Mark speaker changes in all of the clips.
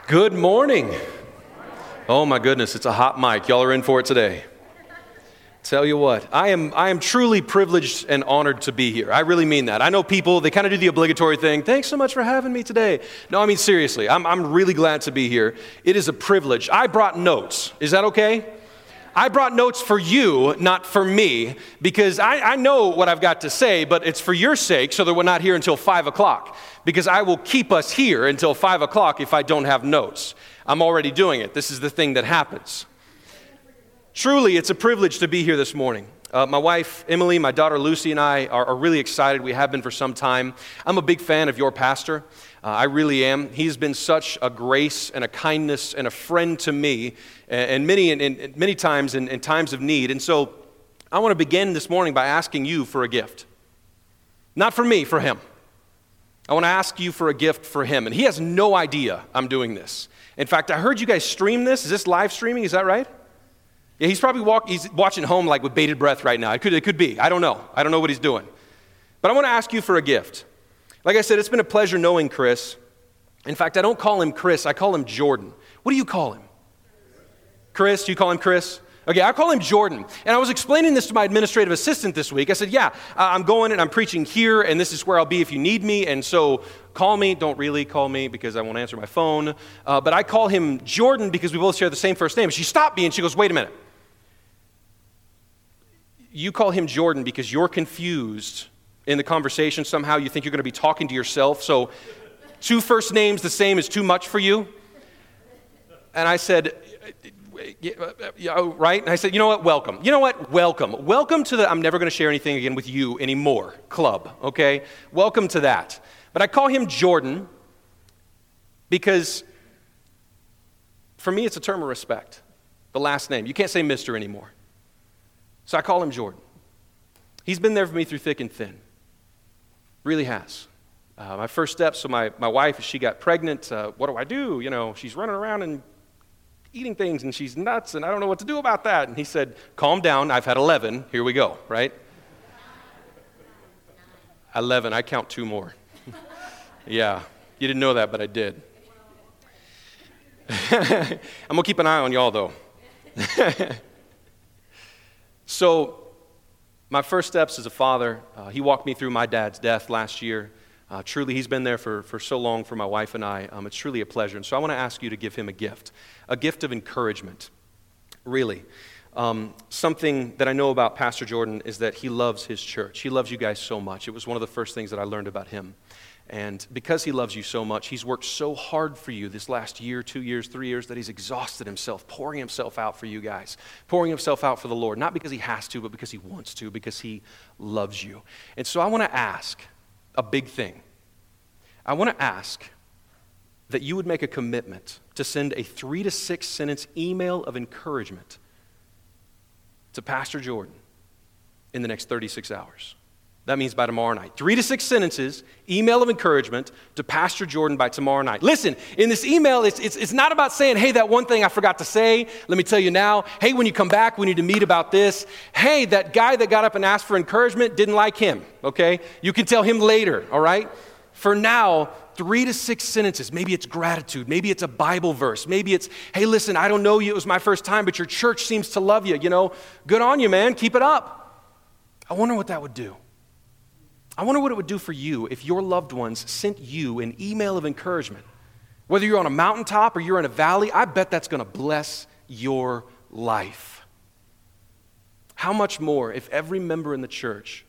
Speaker 1: Good morning. Oh my goodness, it's a hot mic. Y'all are in for it today. Tell you what, I am truly privileged and honored to be here. I really mean that. I know people, they kind of do the obligatory thing. Thanks so much for having me today. No, I mean seriously, I'm really glad to be here. It is a privilege. I brought notes. Is that okay? I brought notes for you, not for me, because I know what I've got to say, but it's for your sake so that we're not here until 5 o'clock, because I will keep us here until 5 o'clock if I don't have notes. I'm already doing it. This is the thing that happens. Truly, it's a privilege to be here this morning. My wife, Emily, my daughter, Lucy, and I are really excited. We have been for some time. I'm a big fan of your pastor. I really am. He's been such a grace and a kindness and a friend to me, and many times in times of need. And so I want to begin this morning by asking you for a gift. Not for me, for him. I want to ask you for a gift for him. And he has no idea I'm doing this. In fact, I heard you guys stream this. Is this live streaming? Is that right? Yeah, he's probably he's watching home like with bated breath right now. It could be. I don't know. I don't know what he's doing. But I want to ask you for a gift. Like I said, it's been a pleasure knowing Chris. In fact, I don't call him Chris. I call him Jordan. What do you call him? Chris? Do you call him Chris? Okay, I call him Jordan. And I was explaining this to my administrative assistant this week. I said, I'm going and I'm preaching here, and this is where I'll be if you need me. And so call me. Don't really call me because I won't answer my phone. But I call him Jordan because we both share the same first name. She stopped me and she goes, wait a minute. You call him Jordan because you're confused in the conversation. Somehow you think you're going to be talking to yourself. So 2 first names the same is too much for you. And I said, right? And I said, you know what? Welcome. You know what? Welcome. Welcome to the I'm never going to share anything again with you anymore club, okay? Welcome to that. But I call him Jordan because for me it's a term of respect. The last name. You can't say Mr. anymore. So I call him Jordan. He's been there for me through thick and thin. Really has. My first steps, so my wife, she got pregnant. What do? You know, she's running around and eating things, and she's nuts, and I don't know what to do about that. And he said, calm down. I've had 11. Here we go, right? 11. I count 2 more. Yeah. You didn't know that, but I did. I'm going to keep an eye on y'all, though. So, my first steps as a father, he walked me through my dad's death last year. Truly, he's been there for so long for my wife and I. It's truly a pleasure. And so I want to ask you to give him a gift of encouragement, really. Something that I know about Pastor Jordan is that he loves his church. He loves you guys so much. It was one of the first things that I learned about him. And because he loves you so much, he's worked so hard for you this last year, 2 years, 3 years, that he's exhausted himself, pouring himself out for you guys, pouring himself out for the Lord, not because he has to, but because he wants to, because he loves you. And so I want to ask a big thing. I want to ask that you would make a commitment to send a 3 to 6 sentence email of encouragement to Pastor Jordan in the next 36 hours. That means by tomorrow night. 3 to 6 sentences, email of encouragement to Pastor Jordan by tomorrow night. Listen, in this email, it's not about saying, hey, that one thing I forgot to say, let me tell you now. Hey, when you come back, we need to meet about this. Hey, that guy that got up and asked for encouragement, didn't like him, okay? You can tell him later, all right? For now, 3 to 6 sentences. Maybe it's gratitude. Maybe it's a Bible verse. Maybe it's, hey, listen, I don't know you. It was my first time, but your church seems to love you. You know, good on you, man. Keep it up. I wonder what that would do. I wonder what it would do for you if your loved ones sent you an email of encouragement. Whether you're on a mountaintop or you're in a valley, I bet that's going to bless your life. How much more if every member in the church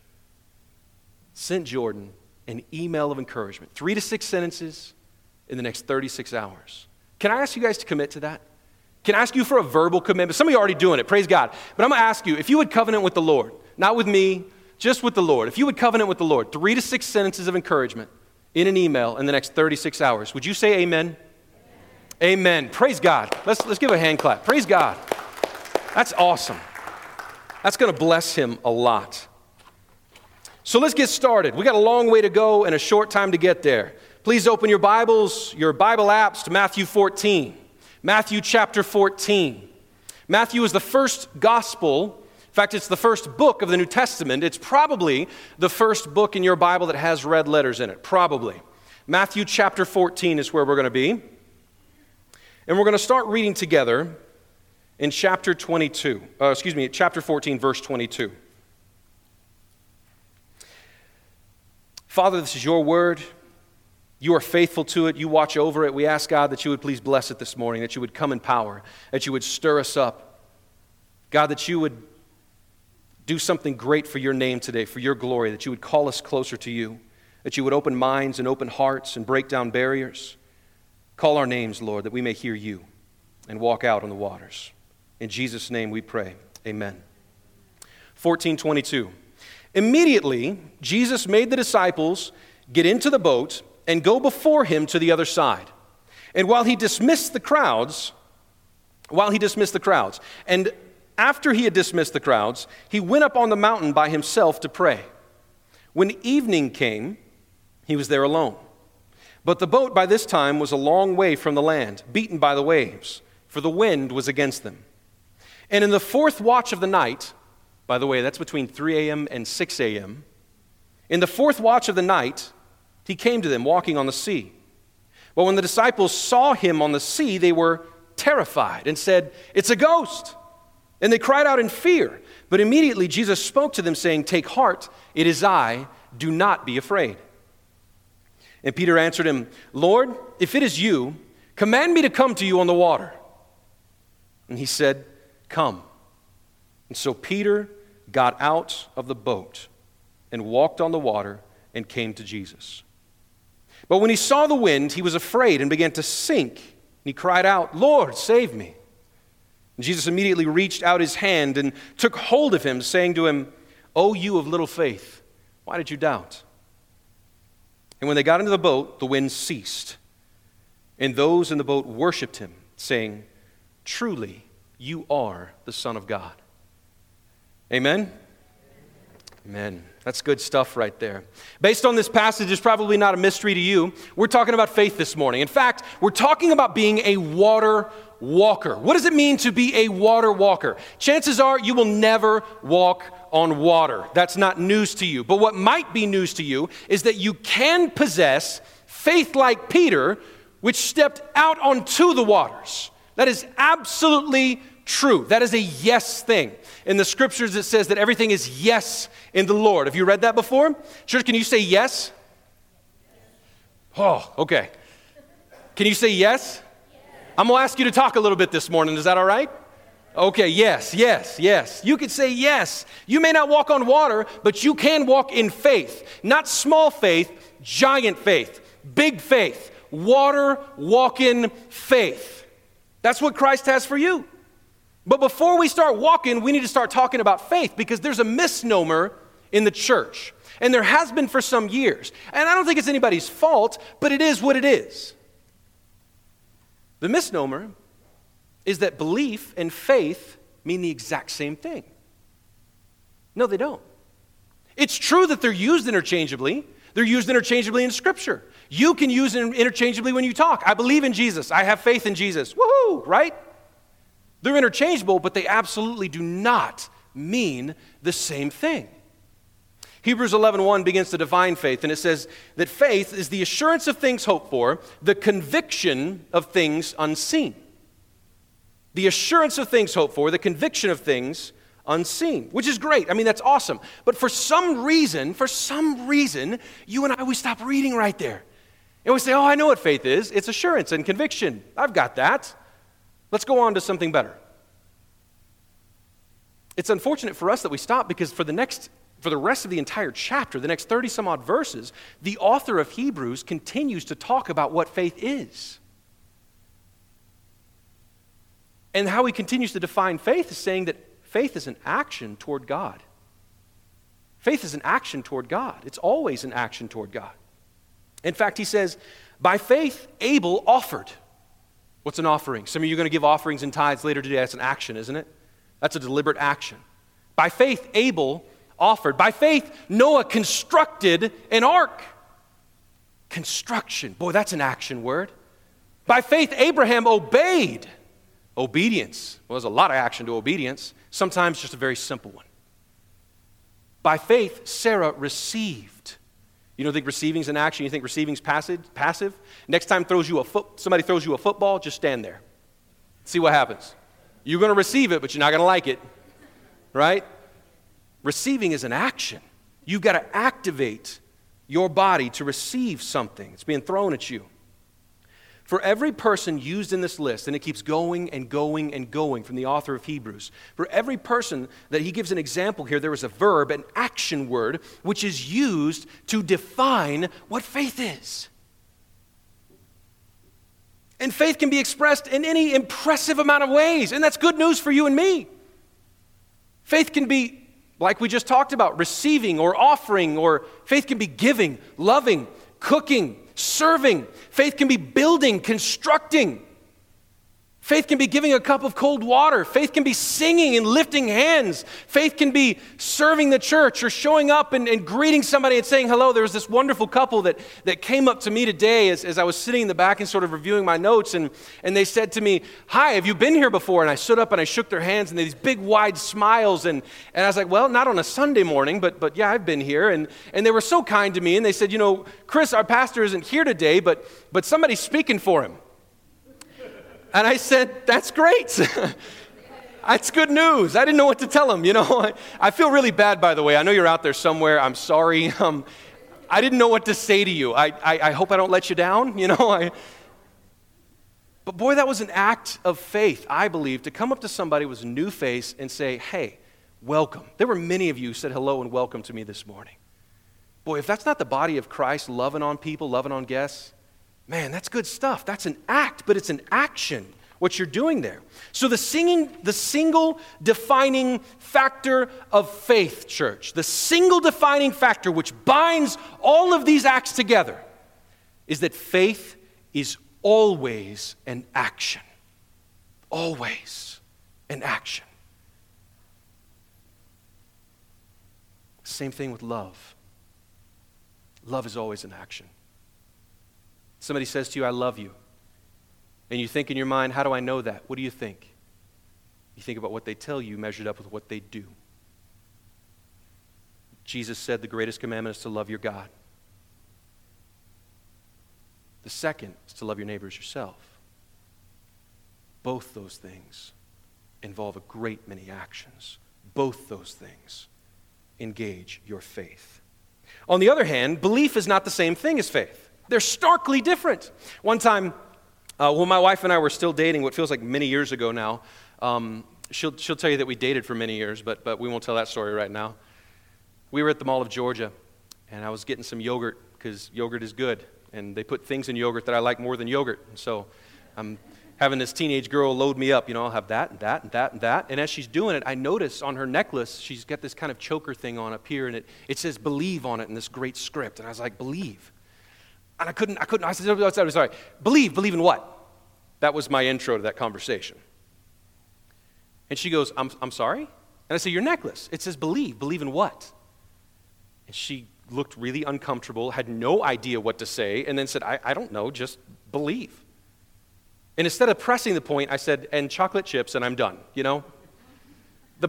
Speaker 1: sent Jordan an email of encouragement, 3 to 6 sentences in the next 36 hours. Can I ask you guys to commit to that? Can I ask you for a verbal commitment? Some of you are already doing it, praise God. But I'm going to ask you, if you would covenant with the Lord, not with me, just with the Lord. If you would covenant with the Lord, 3 to 6 sentences of encouragement in an email in the next 36 hours, would you say amen? Amen. Praise God. Let's give a hand clap. Praise God. That's awesome. That's going to bless him a lot. So let's get started. We got a long way to go and a short time to get there. Please open your Bibles, your Bible apps to Matthew 14. Matthew chapter 14. Matthew is the first gospel. In fact, it's the first book of the New Testament. It's probably the first book in your Bible that has red letters in it. Probably. Matthew chapter 14 is where we're going to be. And we're going to start reading together in chapter 14, verse 22. Father, this is your word. You are faithful to it. You watch over it. We ask, God, that you would please bless it this morning, that you would come in power, that you would stir us up. God, that you would do something great for your name today, for your glory, that you would call us closer to you, that you would open minds and open hearts and break down barriers. Call our names, Lord, that we may hear you and walk out on the waters. In Jesus' name we pray. Amen. 14:22. Immediately, Jesus made the disciples get into the boat and go before him to the other side. And while he dismissed the crowds, and after he had dismissed the crowds, he went up on the mountain by himself to pray. When evening came, he was there alone. But the boat by this time was a long way from the land, beaten by the waves, for the wind was against them. And in the fourth watch of the night, by the way, that's between 3 a.m. and 6 a.m., in the fourth watch of the night, he came to them walking on the sea. But when the disciples saw him on the sea, they were terrified and said, "It's a ghost!" And they cried out in fear. But immediately Jesus spoke to them, saying, "Take heart, it is I, do not be afraid." And Peter answered him, "Lord, if it is you, command me to come to you on the water." And he said, "Come." And so Peter got out of the boat and walked on the water and came to Jesus. But when he saw the wind, he was afraid and began to sink. And he cried out, "Lord, save me." And Jesus immediately reached out his hand and took hold of him, saying to him, "O you of little faith, why did you doubt?" And when they got into the boat, the wind ceased. And those in the boat worshiped him, saying, "Truly, you are the Son of God." Amen? Amen. That's good stuff right there. Based on this passage, it's probably not a mystery to you. We're talking about faith this morning. In fact, we're talking about being a water walker. What does it mean to be a water walker? Chances are you will never walk on water. That's not news to you. But what might be news to you is that you can possess faith like Peter, which stepped out onto the waters. That is absolutely true. That is a yes thing. In the scriptures, it says that everything is yes in the Lord. Have you read that before? Church, can you say yes? Oh, okay. Can you say yes? I'm going to ask you to talk a little bit this morning. Is that all right? Okay, yes. You can say yes. You may not walk on water, but you can walk in faith. Not small faith, giant faith, big faith, water walking faith. That's what Christ has for you. But before we start walking, we need to start talking about faith, because there's a misnomer in the church. And there has been for some years. And I don't think it's anybody's fault, but it is what it is. The misnomer is that belief and faith mean the exact same thing. No, they don't. It's true that they're used interchangeably. They're used interchangeably in Scripture. You can use them interchangeably when you talk. I believe in Jesus. I have faith in Jesus. Woohoo, right? They're interchangeable, but they absolutely do not mean the same thing. Hebrews 11:1 begins to define faith, and it says that faith is the assurance of things hoped for, the conviction of things unseen. The assurance of things hoped for, the conviction of things unseen, which is great. I mean, that's awesome. But for some reason, you and I, we stop reading right there. And we say, "Oh, I know what faith is. It's assurance and conviction. I've got that. Let's go on to something better." It's unfortunate for us that we stop, because for the rest of the entire chapter, the next 30 some odd verses, the author of Hebrews continues to talk about what faith is. And how he continues to define faith is saying that faith is an action toward God. Faith is an action toward God. It's always an action toward God. In fact, he says, by faith, Abel offered. What's an offering? Some of you are going to give offerings and tithes later today. That's an action, isn't it? That's a deliberate action. By faith, Abel offered. By faith, Noah constructed an ark. Construction. Boy, that's an action word. By faith, Abraham obeyed. Obedience. Well, there's a lot of action to obedience. Sometimes just a very simple one. By faith, Sarah received. You don't think receiving is an action? You think receiving is passive? Next time somebody throws you a football, just stand there. See what happens. You're going to receive it, but you're not going to like it, right? Receiving is an action. You've got to activate your body to receive something. It's being thrown at you. For every person used in this list, and it keeps going and going and going from the author of Hebrews, for every person that he gives an example here, there is a verb, an action word, which is used to define what faith is. And faith can be expressed in any impressive amount of ways, and that's good news for you and me. Faith can be, like we just talked about, receiving or offering, or faith can be giving, loving, cooking, serving. Faith can be building, constructing. Faith can be giving a cup of cold water. Faith can be singing and lifting hands. Faith can be serving the church or showing up and greeting somebody and saying hello. There was this wonderful couple that came up to me today as I was sitting in the back and sort of reviewing my notes, and they said to me, "Hi, have you been here before?" And I stood up and I shook their hands, and they had these big wide smiles, and I was like, "Well, not on a Sunday morning, but yeah, I've been here." And they were so kind to me, and they said, "Chris, our pastor isn't here today, but somebody's speaking for him." And I said, "That's great. That's good news." I didn't know what to tell him, I feel really bad, by the way. I know you're out there somewhere. I'm sorry. I didn't know what to say to you. I hope I don't let you down, But boy, that was an act of faith, I believe, to come up to somebody with a new face and say, "Hey, welcome." There were many of you who said hello and welcome to me this morning. Boy, if that's not the body of Christ loving on people, loving on guests, man, that's good stuff. That's an act, but it's an action, what you're doing there. So the single defining factor of faith, church, the single defining factor which binds all of these acts together is that faith is always an action. Always an action. Same thing with love. Love is always an action. Somebody says to you, "I love you." And you think in your mind, how do I know that? What do you think? You think about what they tell you measured up with what they do. Jesus said the greatest commandment is to love your God. The second is to love your neighbor as yourself. Both those things involve a great many actions. Both those things engage your faith. On the other hand, belief is not the same thing as faith. They're starkly different. One time, when my wife and I were still dating, what feels like many years ago now, she'll tell you that we dated for many years, but we won't tell that story right now. We were at the Mall of Georgia, and I was getting some yogurt, because yogurt is good, and they put things in yogurt that I like more than yogurt. And so I'm having this teenage girl load me up. I'll have that and that and that and that. And as she's doing it, I notice on her necklace, she's got this kind of choker thing on up here, and it says "believe" on it in this great script. And I was like, "Believe." And I couldn't, I said, "Sorry, believe in what?" That was my intro to that conversation. And she goes, I'm sorry? And I said, "Your necklace, it says believe in what?" And she looked really uncomfortable, had no idea what to say, and then said, I don't know, just believe. And instead of pressing the point, I said, "And chocolate chips, and I'm done," The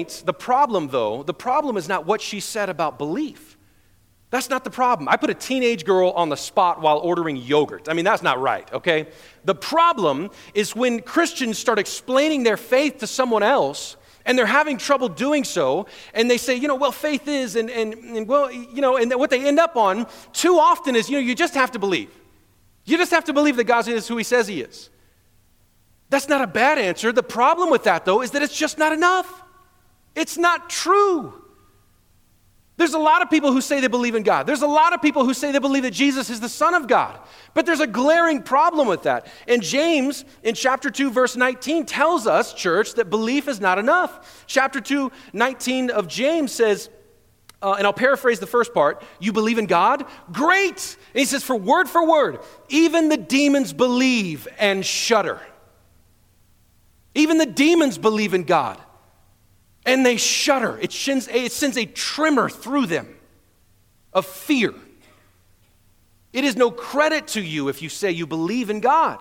Speaker 1: problem is not what she said about belief. That's not the problem. I put a teenage girl on the spot while ordering yogurt. That's not right, okay? The problem is when Christians start explaining their faith to someone else, and they're having trouble doing so, and they say, well, faith is, and what they end up on too often is, you just have to believe. You just have to believe that God is who He says He is. That's not a bad answer. The problem with that, though, is that it's just not enough. It's not true. There's a lot of people who say they believe in God. There's a lot of people who say they believe that Jesus is the Son of God. But there's a glaring problem with that. And James, in chapter 2, verse 19, tells us, church, that belief is not enough. Chapter 2, 19 of James says, and I'll paraphrase the first part, "You believe in God? Great!" And he says, for word, "Even the demons believe and shudder." Even the demons believe in God. And they shudder. It sends a tremor through them of fear. It is no credit to you if you say you believe in God.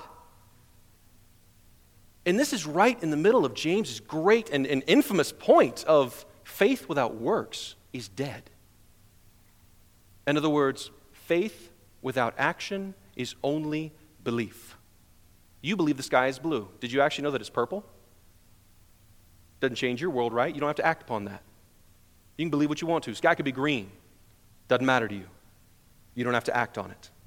Speaker 1: And this is right in the middle of James's great and infamous point of faith without works is dead. In other words, faith without action is only belief. You believe the sky is blue. Did you actually know that it's purple? Doesn't change your world, right? You don't have to act upon that. You can believe what you want to. Sky could be green. Doesn't matter to you. You don't have to act on it.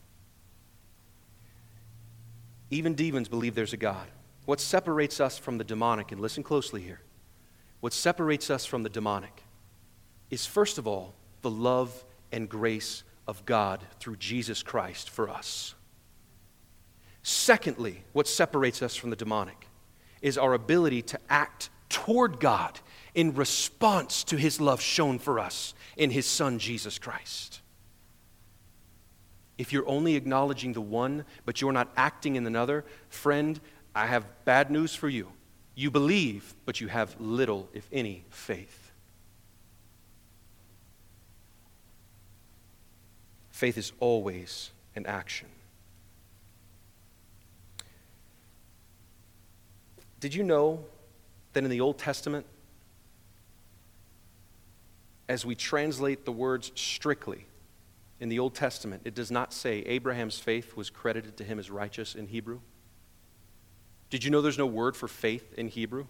Speaker 1: Even demons believe there's a God. What separates us from the demonic, and listen closely here, what separates us from the demonic is, first of all, the love and grace of God through Jesus Christ for us. Secondly, what separates us from the demonic is our ability to act toward God in response to His love shown for us in His Son, Jesus Christ. If you're only acknowledging the one, but you're not acting in another, friend, I have bad news for you. You believe, but you have little, if any, faith. Faith is always an action. Did you know that in the Old Testament, as we translate the words strictly, in the Old Testament, it does not say Abraham's faith was credited to him as righteous in Hebrew? Did you know there's no word for faith in Hebrew?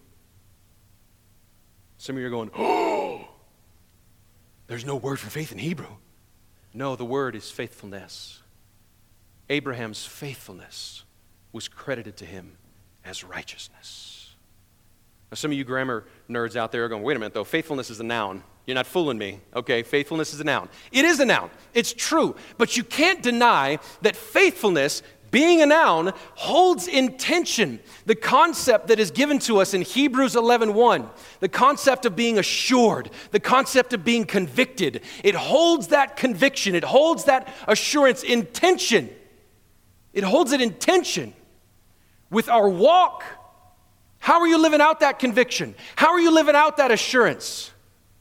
Speaker 1: Some of you are going, oh, there's no word for faith in Hebrew. No, the word is faithfulness. Abraham's faithfulness was credited to him as righteousness. Now, some of you grammar nerds out there are going, wait a minute, though, faithfulness is a noun. You're not fooling me, okay? Faithfulness is a noun. It is a noun. It's true. But you can't deny that faithfulness, being a noun, holds in tension the concept that is given to us in Hebrews 11:1, the concept of being assured, the concept of being convicted. It holds that conviction. It holds that assurance in tension. It holds it in tension with our walk. How are you living out that conviction? How are you living out that assurance?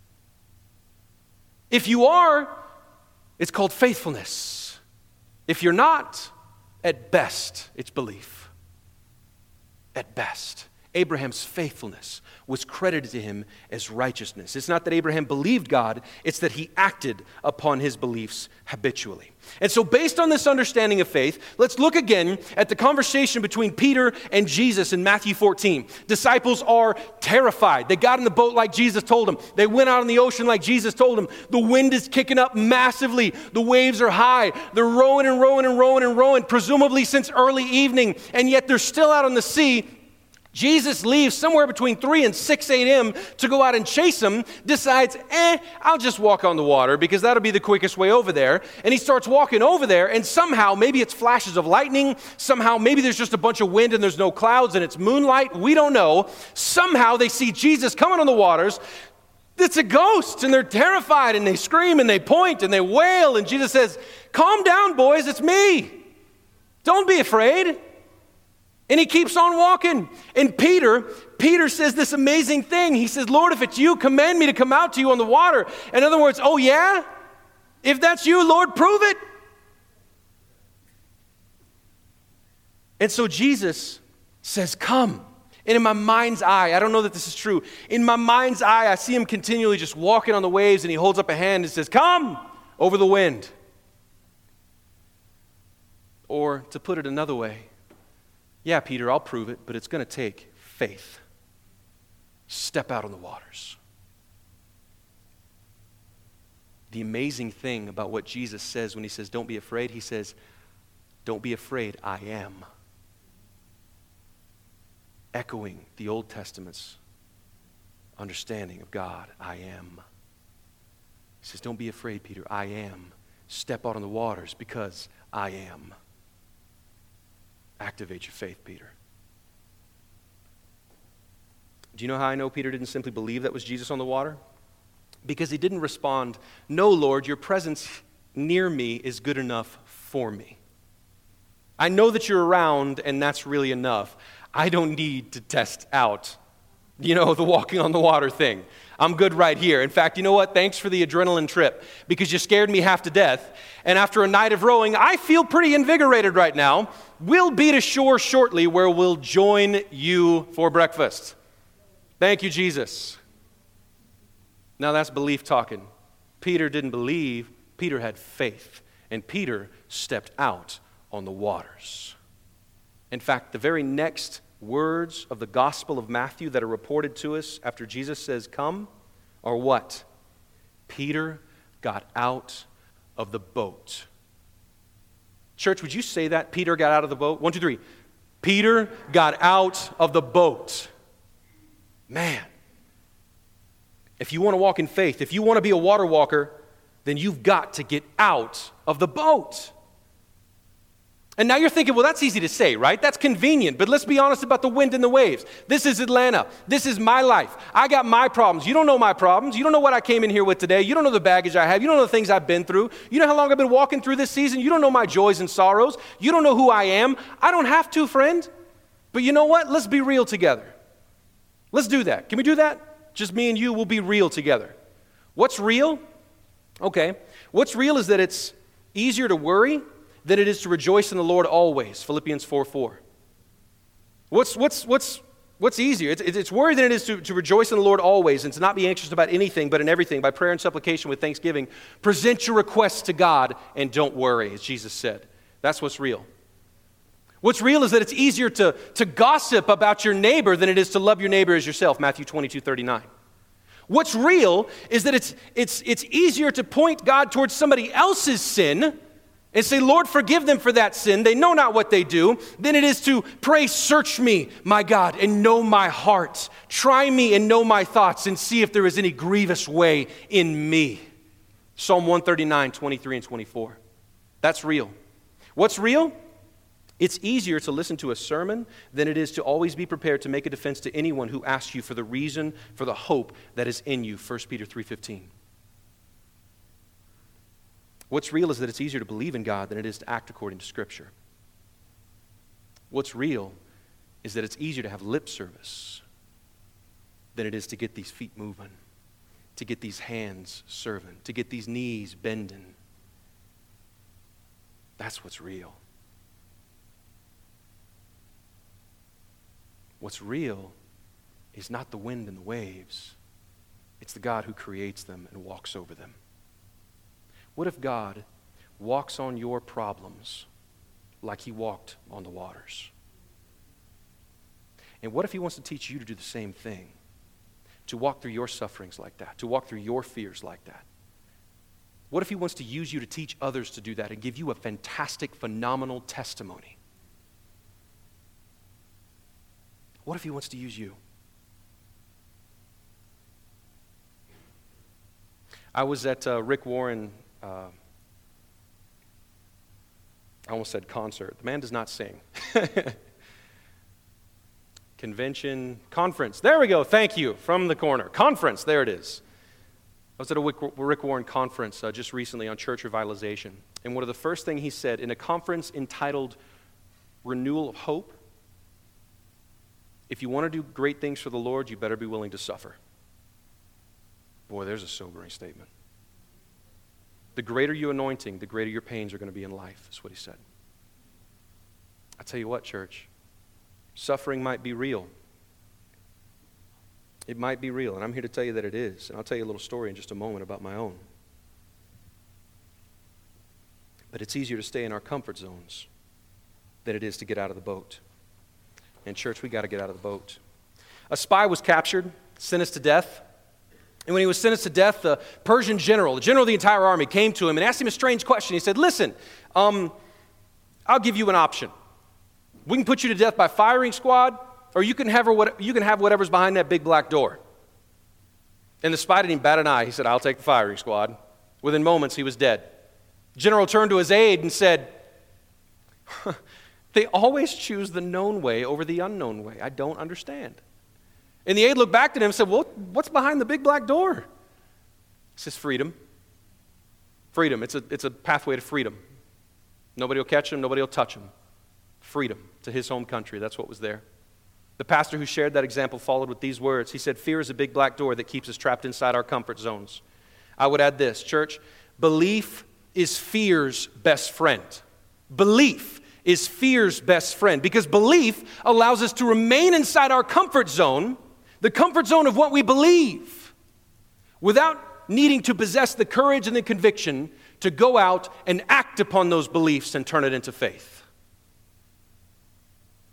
Speaker 1: If you are, it's called faithfulness. If you're not, at best, it's belief. At best. Abraham's faithfulness was credited to him as righteousness. It's not that Abraham believed God, it's that he acted upon his beliefs habitually. And so based on this understanding of faith, let's look again at the conversation between Peter and Jesus in Matthew 14. Disciples are terrified. They got in the boat like Jesus told them. They went out on the ocean like Jesus told them. The wind is kicking up massively. The waves are high. They're rowing and rowing and rowing and rowing, presumably since early evening, and yet they're still out on the sea. Jesus leaves somewhere between 3 and 6 a.m. to go out and chase them, decides, I'll just walk on the water because that'll be the quickest way over there. And he starts walking over there, and somehow, maybe it's flashes of lightning, somehow maybe there's just a bunch of wind and there's no clouds and it's moonlight, we don't know. Somehow they see Jesus coming on the waters. It's a ghost, and they're terrified, and they scream and they point and they wail, and Jesus says, calm down, boys, it's me. Don't be afraid. And he keeps on walking. And Peter says this amazing thing. He says, Lord, if it's you, command me to come out to you on the water. In other words, oh yeah? If that's you, Lord, prove it. And so Jesus says, come. And in my mind's eye, I don't know that this is true. In my mind's eye, I see him continually just walking on the waves, and he holds up a hand and says, come over the wind. Or to put it another way, yeah, Peter, I'll prove it, but it's going to take faith. Step out on the waters. The amazing thing about what Jesus says when he says, don't be afraid, he says, don't be afraid, I am. Echoing the Old Testament's understanding of God, I am. He says, don't be afraid, Peter, I am. Step out on the waters because I am. Activate your faith, Peter. Do you know how I know Peter didn't simply believe that was Jesus on the water? Because he didn't respond, no, Lord, your presence near me is good enough for me. I know that you're around, and that's really enough. I don't need to test out, the walking on the water thing. I'm good right here. In fact, you know what? Thanks for the adrenaline trip, because you scared me half to death. And after a night of rowing, I feel pretty invigorated right now. We'll be to shore shortly where we'll join you for breakfast. Thank you, Jesus. Now that's belief talking. Peter didn't believe. Peter had faith. And Peter stepped out on the waters. In fact, the very next words of the Gospel of Matthew that are reported to us after Jesus says, come, are what? Peter got out of the boat. Church, would you say that? Peter got out of the boat? 1, 2, 3. Peter got out of the boat. Man. If you want to walk in faith, if you want to be a water walker, then you've got to get out of the boat. And now you're thinking, well, that's easy to say, right? That's convenient. But let's be honest about the wind and the waves. This is Atlanta. This is my life. I got my problems. You don't know my problems. You don't know what I came in here with today. You don't know the baggage I have. You don't know the things I've been through. You know how long I've been walking through this season. You don't know my joys and sorrows. You don't know who I am. I don't have to, friend. But you know what? Let's be real together. Let's do that. Can we do that? Just me and you will be real together. What's real? Okay. What's real is that it's easier to worry than it is to rejoice in the Lord always. Philippians 4:4. What's easier? It's worry than it is to rejoice in the Lord always and to not be anxious about anything, but in everything, by prayer and supplication with thanksgiving. Present your requests to God and don't worry, as Jesus said. That's what's real. What's real is that it's easier to gossip about your neighbor than it is to love your neighbor as yourself. Matthew 22:39. What's real is that it's easier to point God towards somebody else's sin and say, Lord, forgive them for that sin. They know not what they do. Than it is to pray, search me, my God, and know my heart. Try me and know my thoughts and see if there is any grievous way in me. Psalm 139, 23 and 24. That's real. What's real? It's easier to listen to a sermon than it is to always be prepared to make a defense to anyone who asks you for the reason for the hope that is in you. 1 Peter 3:15. What's real is that it's easier to believe in God than it is to act according to Scripture. What's real is that it's easier to have lip service than it is to get these feet moving, to get these hands serving, to get these knees bending. That's what's real. What's real is not the wind and the waves. It's the God who creates them and walks over them. What if God walks on your problems like he walked on the waters? And what if he wants to teach you to do the same thing? To walk through your sufferings like that, to walk through your fears like that? What if he wants to use you to teach others to do that and give you a fantastic, phenomenal testimony? What if he wants to use you? I was at Rick Warren, I almost said concert. The man does not sing. Conference. There we go. Thank you. From the corner. Conference. There it is. I was at a Rick Warren conference just recently on church revitalization. And one of the first things he said in a conference entitled Renewal of Hope, if you want to do great things for the Lord, you better be willing to suffer. Boy, there's a sobering statement. The greater your anointing, the greater your pains are going to be in life, is what he said. I tell you what, church, suffering might be real. It might be real, and I'm here to tell you that it is. And I'll tell you a little story in just a moment about my own. But it's easier to stay in our comfort zones than it is to get out of the boat. And church, we got to get out of the boat. A spy was captured, sentenced to death. And when he was sentenced to death, the Persian general, the general of the entire army, came to him and asked him a strange question. He said, listen, I'll give you an option. We can put you to death by firing squad, or you can have whatever's behind that big black door. And the spy didn't even bat an eye. He said, I'll take the firing squad. Within moments, he was dead. The general turned to his aide and said, they always choose the known way over the unknown way. I don't understand. And the aide looked back at him and said, well, what's behind the big black door? He says, freedom. Freedom. It's a pathway to freedom. Nobody will catch him. Nobody will touch him. Freedom to his home country. That's what was there. The pastor who shared that example followed with these words. He said, fear is a big black door that keeps us trapped inside our comfort zones. I would add this, church, belief is fear's best friend. Belief is fear's best friend, because belief allows us to remain inside our comfort zone, the comfort zone of what we believe, without needing to possess the courage and the conviction to go out and act upon those beliefs and turn it into faith.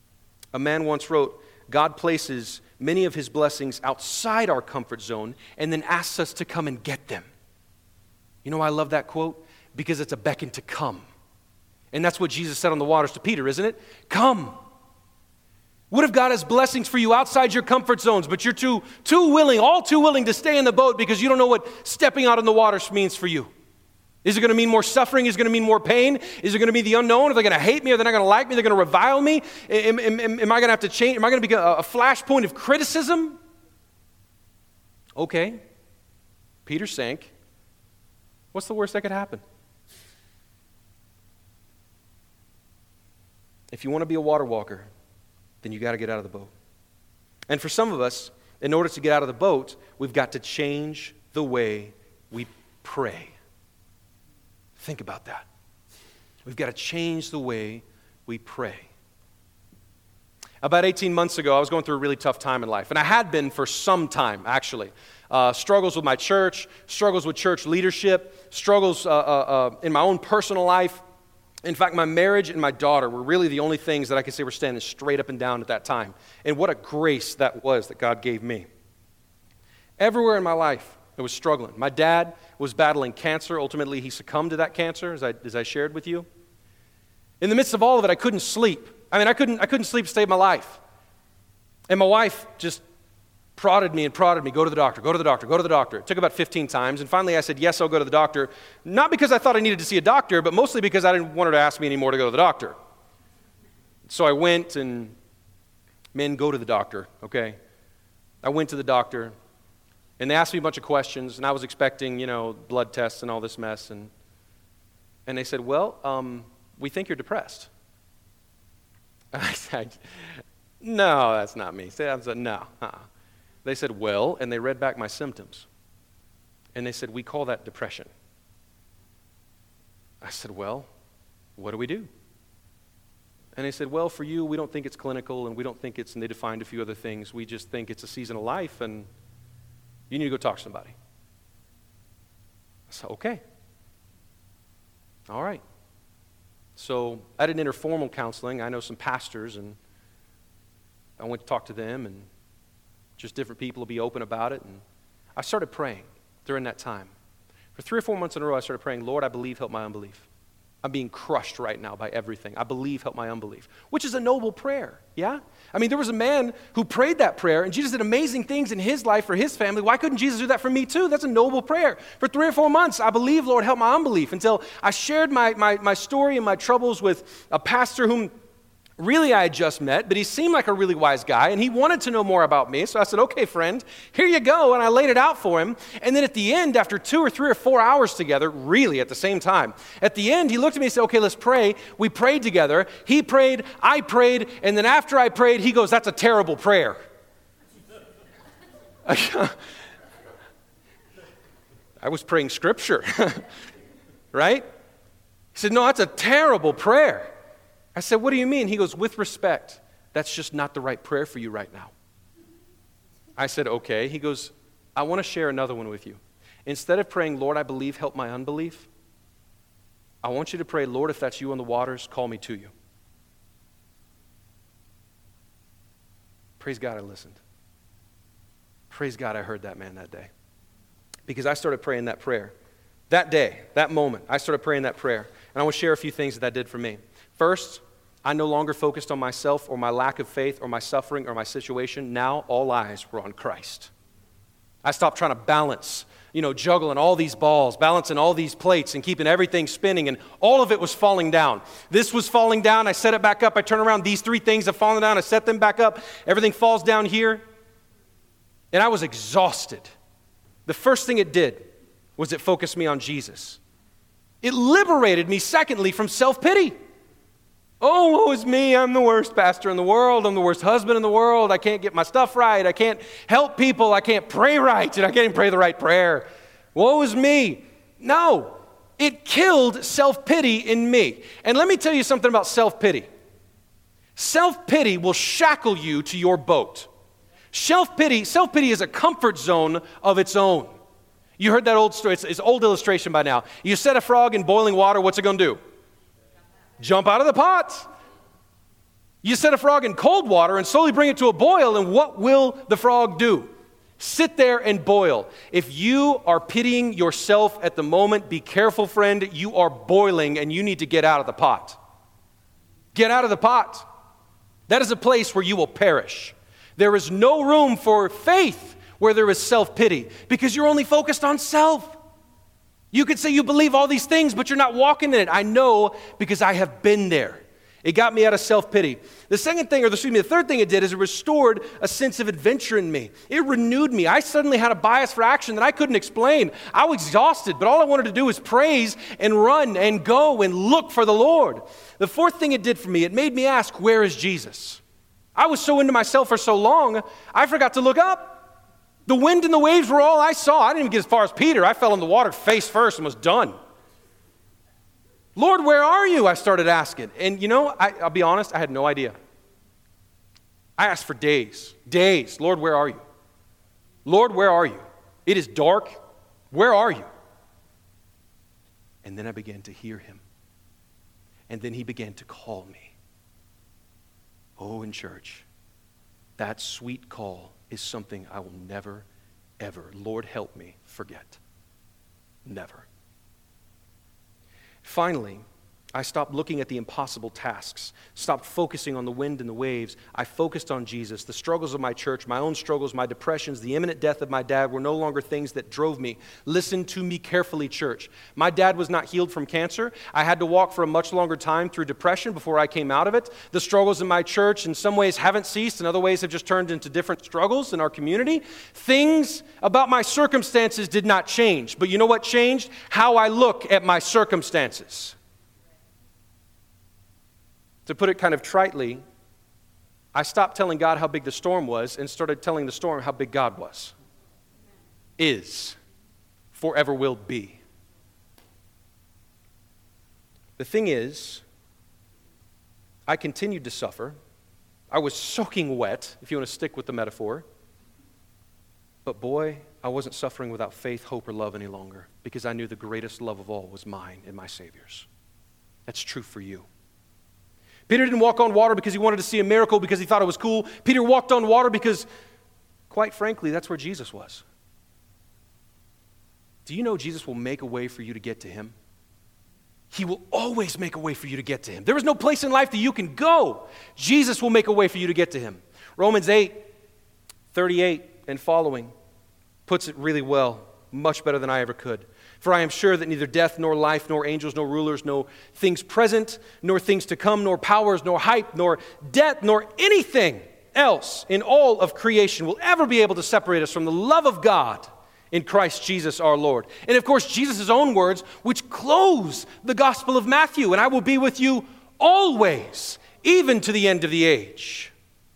Speaker 1: A man once wrote, God places many of his blessings outside our comfort zone and then asks us to come and get them. You know why I love that quote? Because it's a beckon to come. And that's what Jesus said on the waters to Peter, isn't it? Come. What if God has blessings for you outside your comfort zones, but you're too willing, all too willing to stay in the boat because you don't know what stepping out in the waters means for you? Is it going to mean more suffering? Is it going to mean more pain? Is it going to be the unknown? Are they going to hate me? Are they not going to like me? They're going to revile me? Am I going to have to change? Am I going to be a flashpoint of criticism? Okay. Peter sank. What's the worst that could happen? If you want to be a water walker, then you got to get out of the boat. And for some of us, in order to get out of the boat, we've got to change the way we pray. Think about that. We've got to change the way we pray. About 18 months ago, I was going through a really tough time in life, and I had been for some time, actually. Struggles with my church, struggles with church leadership, struggles in my own personal life. In fact, my marriage and my daughter were really the only things that I could say were standing straight up and down at that time. And what a grace that was that God gave me. Everywhere in my life, I was struggling. My dad was battling cancer. Ultimately, he succumbed to that cancer, as I shared with you. In the midst of all of it, I couldn't sleep. I couldn't sleep to save my life. And my wife just prodded me, go to the doctor, go to the doctor, go to the doctor. It took about 15 times, and finally I said, yes, I'll go to the doctor. Not because I thought I needed to see a doctor, but mostly because I didn't want her to ask me anymore to go to the doctor. So I went, and men, go to the doctor, okay? I went to the doctor, and they asked me a bunch of questions, and I was expecting, blood tests and all this mess, and they said, well, we think you're depressed. I said, no, that's not me. I said, no, They said, well, and they read back my symptoms. And they said, we call that depression. I said, well, what do we do? And they said, well, for you, we don't think it's clinical, and we don't think it's, and they defined a few other things. We just think it's a season of life, and you need to go talk to somebody. I said, okay. All right. So I did informal counseling. I know some pastors, and I went to talk to them, and just different people will be open about it. And I started praying during that time. For 3 or 4 months in a row, I started praying, Lord, I believe, help my unbelief. I'm being crushed right now by everything. I believe, help my unbelief, which is a noble prayer, yeah? There was a man who prayed that prayer, and Jesus did amazing things in his life for his family. Why couldn't Jesus do that for me too? That's a noble prayer. For 3 or 4 months, I believe, Lord, help my unbelief, until I shared my story and my troubles with a pastor whom really I had just met, but he seemed like a really wise guy, and he wanted to know more about me. So I said, okay, friend, here you go, and I laid it out for him. And then at the end, after 2 or 3 or 4 hours together, really at the same time, at the end, he looked at me and said, okay, let's pray. We prayed together. He prayed, I prayed, and then after I prayed, he goes, that's a terrible prayer. I was praying scripture, right? He said, no, that's a terrible prayer. I said, what do you mean? He goes, with respect, that's just not the right prayer for you right now. I said, okay. He goes, I want to share another one with you. Instead of praying, Lord, I believe, help my unbelief, I want you to pray, Lord, if that's you on the waters, call me to you. Praise God, I listened. Praise God, I heard that man that day. Because I started praying that prayer. That day, that moment, I started praying that prayer. And I want to share a few things that did for me. First, I no longer focused on myself or my lack of faith or my suffering or my situation. Now all eyes were on Christ. I stopped trying to balance, juggling all these balls, balancing all these plates and keeping everything spinning, and all of it was falling down. This was falling down. I set it back up. I turn around. These 3 things have fallen down. I set them back up. Everything falls down here. And I was exhausted. The first thing it did was it focused me on Jesus. It liberated me, secondly, from self-pity. Oh, woe is me, I'm the worst pastor in the world, I'm the worst husband in the world, I can't get my stuff right, I can't help people, I can't pray right, and I can't even pray the right prayer. Woe is me. No, it killed self-pity in me. And let me tell you something about self-pity. Self-pity will shackle you to your boat. Self-pity is a comfort zone of its own. You heard that old story, it's an old illustration by now. You set a frog in boiling water, what's it going to do? Jump out of the pot. You set a frog in cold water and slowly bring it to a boil, and what will the frog do? Sit there and boil. If you are pitying yourself at the moment, be careful, friend. You are boiling and you need to get out of the pot. Get out of the pot. That is a place where you will perish. There is no room for faith where there is self-pity because you're only focused on self. You could say you believe all these things, but you're not walking in it. I know because I have been there. It got me out of self-pity. The third thing it did is it restored a sense of adventure in me. It renewed me. I suddenly had a bias for action that I couldn't explain. I was exhausted, but all I wanted to do was praise and run and go and look for the Lord. The fourth thing it did for me, it made me ask, where is Jesus? I was so into myself for so long, I forgot to look up. The wind and the waves were all I saw. I didn't even get as far as Peter. I fell in the water face first and was done. Lord, where are you? I started asking. And I'll be honest, I had no idea. I asked for days. Lord, where are you? Lord, where are you? It is dark. Where are you? And then I began to hear him. And then he began to call me. Oh, in church, that sweet call is something I will never, ever, Lord help me, forget. Never. Finally, I stopped looking at the impossible tasks, stopped focusing on the wind and the waves. I focused on Jesus. The struggles of my church, my own struggles, my depressions, the imminent death of my dad were no longer things that drove me. Listen to me carefully, church. My dad was not healed from cancer. I had to walk for a much longer time through depression before I came out of it. The struggles in my church in some ways haven't ceased, in other ways have just turned into different struggles in our community. Things about my circumstances did not change, but you know what changed? How I look at my circumstances. To put it kind of tritely, I stopped telling God how big the storm was and started telling the storm how big God was, is, forever will be. The thing is, I continued to suffer. I was soaking wet, if you want to stick with the metaphor. But boy, I wasn't suffering without faith, hope, or love any longer because I knew the greatest love of all was mine and my Savior's. That's true for you. Peter didn't walk on water because he wanted to see a miracle because he thought it was cool. Peter walked on water because, quite frankly, that's where Jesus was. Do you know Jesus will make a way for you to get to him? He will always make a way for you to get to him. There is no place in life that you can go. Jesus will make a way for you to get to him. Romans 8:38 and following puts it really well, much better than I ever could. For I am sure that neither death, nor life, nor angels, nor rulers, nor things present, nor things to come, nor powers, nor height, nor depth, nor anything else in all of creation will ever be able to separate us from the love of God in Christ Jesus our Lord. And of course, Jesus' own words, which close the Gospel of Matthew, and I will be with you always, even to the end of the age.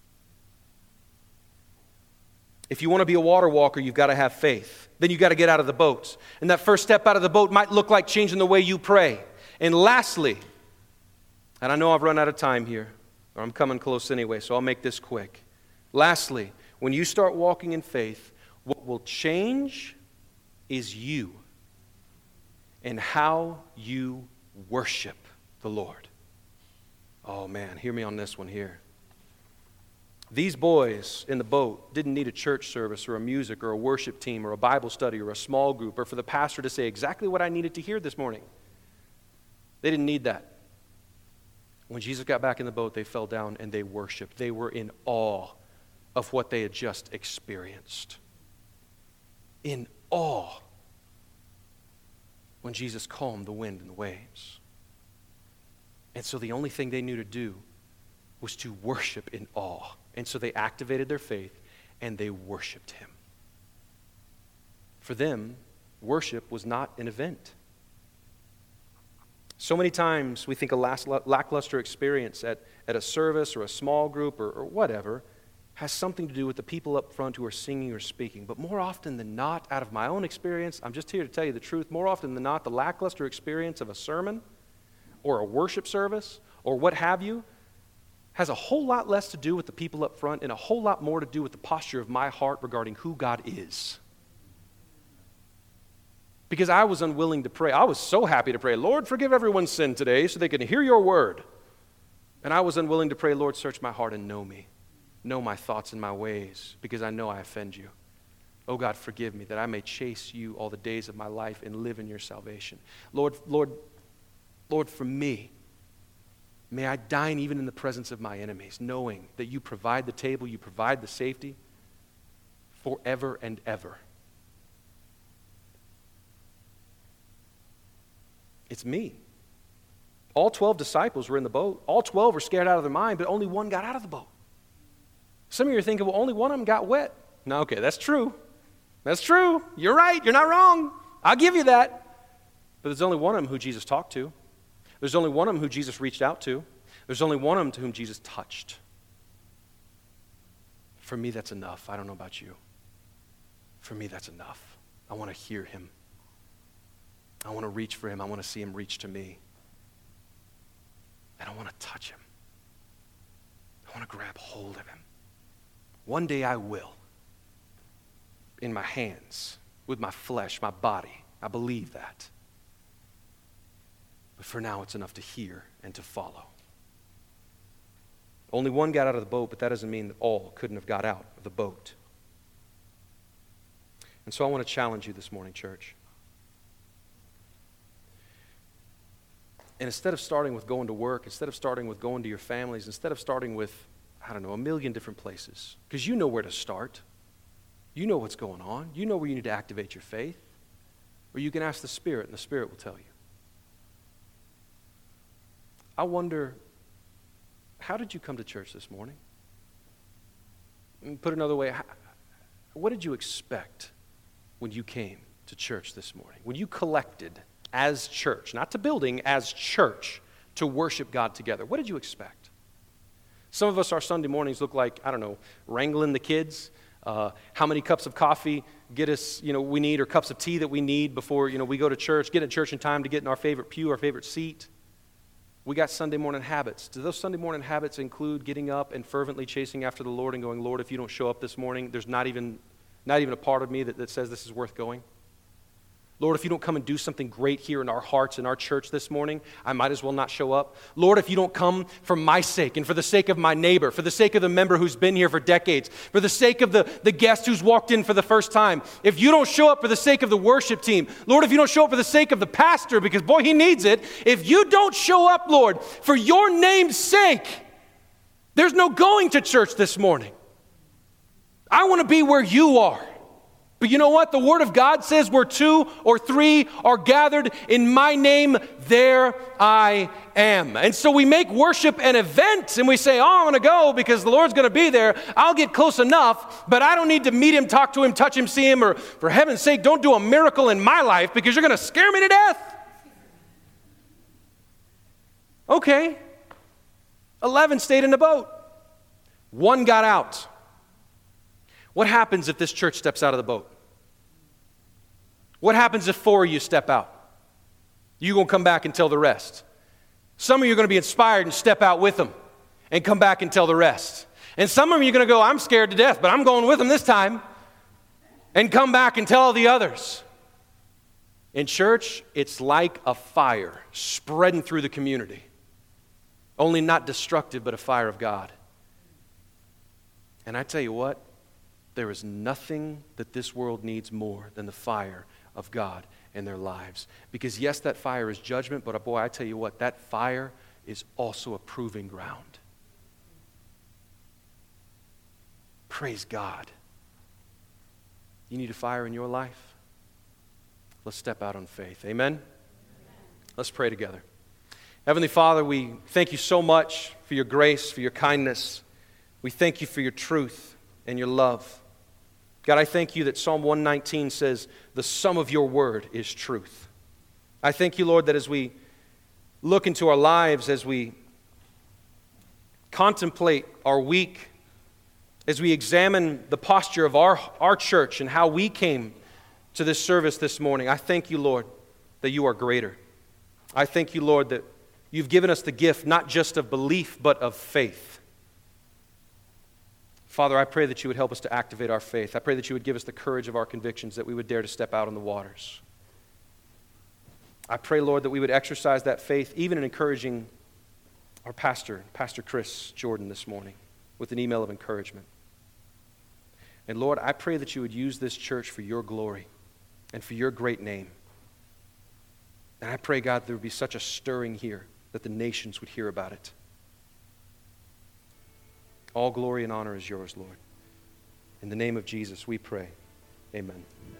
Speaker 1: If you want to be a water walker, you've got to have faith. Then you've got to get out of the boat. And that first step out of the boat might look like changing the way you pray. And lastly, and I know I've run out of time here, or I'm coming close anyway, so I'll make this quick. Lastly, when you start walking in faith, what will change is you and how you worship the Lord. Oh man, hear me on this one here. These boys in the boat didn't need a church service or a music or a worship team or a Bible study or a small group or for the pastor to say exactly what I needed to hear this morning. They didn't need that. When Jesus got back in the boat, they fell down and they worshiped. They were in awe of what they had just experienced. In awe when Jesus calmed the wind and the waves. And so the only thing they knew to do was to worship in awe. And so they activated their faith and they worshiped him. For them, worship was not an event. So many times we think a lackluster experience at a service or a small group or whatever has something to do with the people up front who are singing or speaking. But more often than not, out of my own experience, I'm just here to tell you the truth, more often than not, the lackluster experience of a sermon or a worship service or what have you has a whole lot less to do with the people up front and a whole lot more to do with the posture of my heart regarding who God is. Because I was unwilling to pray. I was so happy to pray, Lord, forgive everyone's sin today so they can hear your word. And I was unwilling to pray, Lord, search my heart and know me. Know my thoughts and my ways, because I know I offend you. Oh God, forgive me that I may chase you all the days of my life and live in your salvation. Lord, for me, may I dine even in the presence of my enemies, knowing that you provide the table, you provide the safety forever and ever. It's me. All 12 disciples were in the boat. All 12 were scared out of their mind, but only one got out of the boat. Some of you are thinking, well, only one of them got wet. No, okay, that's true. That's true. You're right. You're not wrong. I'll give you that. But there's only one of them who Jesus talked to. There's only one of them who Jesus reached out to. There's only one of them to whom Jesus touched. For me, that's enough. I don't know about you. For me, that's enough. I want to hear him. I want to reach for him. I want to see him reach to me. And I want to touch him. I want to grab hold of him. One day I will. In my hands, with my flesh, my body. I believe that. But for now, it's enough to hear and to follow. Only one got out of the boat, but that doesn't mean that all couldn't have got out of the boat. And so I want to challenge you this morning, church. And instead of starting with going to work, instead of starting with going to your families, instead of starting with, a million different places, because you know where to start. You know what's going on. You know where you need to activate your faith. Or you can ask the Spirit, and the Spirit will tell you. I wonder, how did you come to church this morning? Put another way, what did you expect when you came to church this morning? When you collected as church, not to building, as church, to worship God together, what did you expect? Some of us, our Sunday mornings look like, wrangling the kids, how many cups of coffee get us, we need, or cups of tea that we need before, we go to church, get in church in time to get in our favorite pew, our favorite seat. We got Sunday morning habits. Do those Sunday morning habits include getting up and fervently chasing after the Lord and going, Lord, if you don't show up this morning, there's not even a part of me that says this is worth going? Lord, if you don't come and do something great here in our hearts, in our church this morning, I might as well not show up. Lord, if you don't come for my sake and for the sake of my neighbor, for the sake of the member who's been here for decades, for the sake of the guest who's walked in for the first time, if you don't show up for the sake of the worship team, Lord, if you don't show up for the sake of the pastor, because boy, he needs it, if you don't show up, Lord, for your name's sake, there's no going to church this morning. I want to be where you are. But you know what? The Word of God says where 2 or 3 are gathered in my name, there I am. And so we make worship an event and we say, I want to go because the Lord's going to be there. I'll get close enough, but I don't need to meet him, talk to him, touch him, see him, or for heaven's sake, don't do a miracle in my life because you're going to scare me to death. Okay. 11 stayed in the boat. 1 got out. What happens if this church steps out of the boat? What happens if 4 of you step out? You're going to come back and tell the rest. Some of you are going to be inspired and step out with them and come back and tell the rest. And some of you are going to go, I'm scared to death, but I'm going with them this time, and come back and tell the others. In church, it's like a fire spreading through the community. Only not destructive, but a fire of God. And I tell you what, there is nothing that this world needs more than the fire of God in their lives. Because yes, that fire is judgment, but boy, I tell you what, that fire is also a proving ground. Praise God. You need a fire in your life? Let's step out on faith. Amen? Let's pray together. Heavenly Father, we thank you so much for your grace, for your kindness. We thank you for your truth and your love. God, I thank you that Psalm 119 says, the sum of your word is truth. I thank you, Lord, that as we look into our lives, as we contemplate our week, as we examine the posture of our church and how we came to this service this morning, I thank you, Lord, that you are greater. I thank you, Lord, that you've given us the gift not just of belief, but of faith. Father, I pray that you would help us to activate our faith. I pray that you would give us the courage of our convictions, that we would dare to step out on the waters. I pray, Lord, that we would exercise that faith even in encouraging our pastor, Pastor Chris Jordan, this morning with an email of encouragement. And Lord, I pray that you would use this church for your glory and for your great name. And I pray, God, there would be such a stirring here that the nations would hear about it. All glory and honor is yours, Lord. In the name of Jesus, we pray. Amen.